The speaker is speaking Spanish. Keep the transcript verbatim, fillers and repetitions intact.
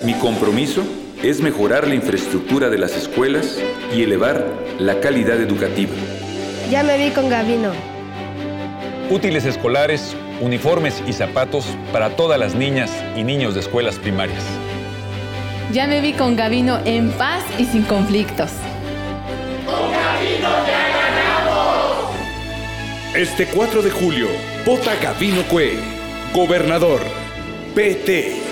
Mi compromiso es mejorar la infraestructura de las escuelas y elevar la calidad educativa. Ya me vi con Gavino. Útiles escolares, uniformes y zapatos para todas las niñas y niños de escuelas primarias. Ya me vi con Gavino en paz y sin conflictos. ¡Con Gavino ya ganamos! Este cuatro de julio, vota Gavino Cue, gobernador, P T.